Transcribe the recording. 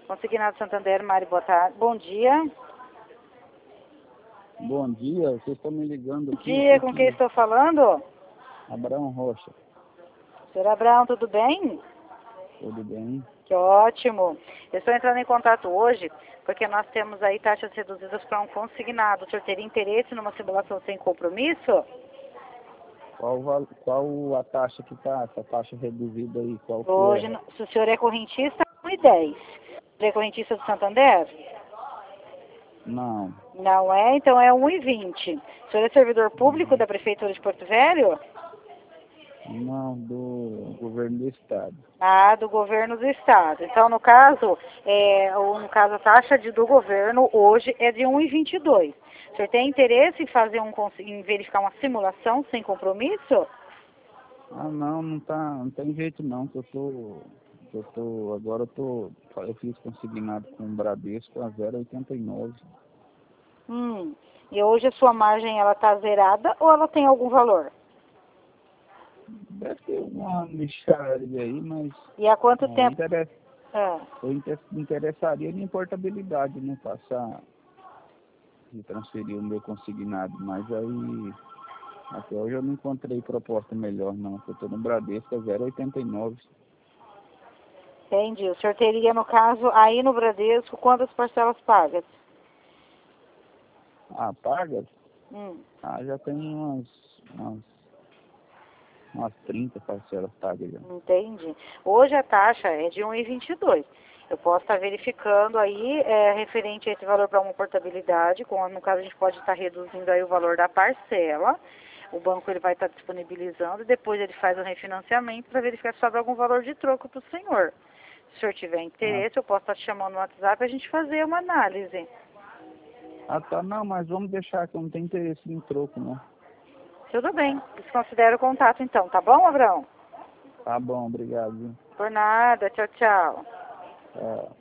Consignado Santander, Mari, boa tarde. Bom dia. Bom dia, vocês estão me ligando aqui. Bom dia, com quem estou falando? Abraão Rocha. Senhor Abraão, tudo bem? Tudo bem? Que ótimo. Eu estou entrando em contato hoje porque nós temos aí taxas reduzidas para um consignado. O senhor teria interesse numa simulação sem compromisso? Qual a taxa que está, essa taxa reduzida aí? Qual que Hoje, é? se o senhor é correntista, 1,10. O senhor é correntista do Santander? Não, Não é? Então é 1,20. O senhor é servidor público da Prefeitura de Porto Velho? não, do governo do estado. Ah, do governo do estado. Então, no caso, a taxa do governo hoje é de 1,22. O senhor tem interesse em fazer em verificar uma simulação sem compromisso? Ah, não tem jeito não, eu fiz consignado com o Bradesco a 0,89. E hoje a sua margem, ela está zerada ou ela tem algum valor? Deve ter uma mixaria aí, mas E há quanto tempo? eu interessaria em portabilidade, né? Passar e transferir o meu consignado, mas aí até hoje eu não encontrei proposta melhor não, eu estou no Bradesco a 0,89. Entendi. O senhor teria, no caso, aí no Bradesco, quantas parcelas pagas? Ah, pagas? Já tem umas 30 parcelas pagas já. Entendi. Hoje a taxa é de 1,22. Eu posso estar verificando aí, referente a esse valor para uma portabilidade, no caso a gente pode estar reduzindo aí o valor da parcela, o banco ele vai estar disponibilizando e depois ele faz o refinanciamento para verificar se sobra algum valor de troco para o senhor. Se o senhor tiver interesse, eu posso estar te chamando no WhatsApp para a gente fazer uma análise. Ah, tá, não, mas vamos deixar que eu não tenho interesse em troco, não. Tudo bem, desconsidera o contato então, tá bom, Abraão? Tá bom, obrigado. Viu? Por nada, tchau, tchau. É.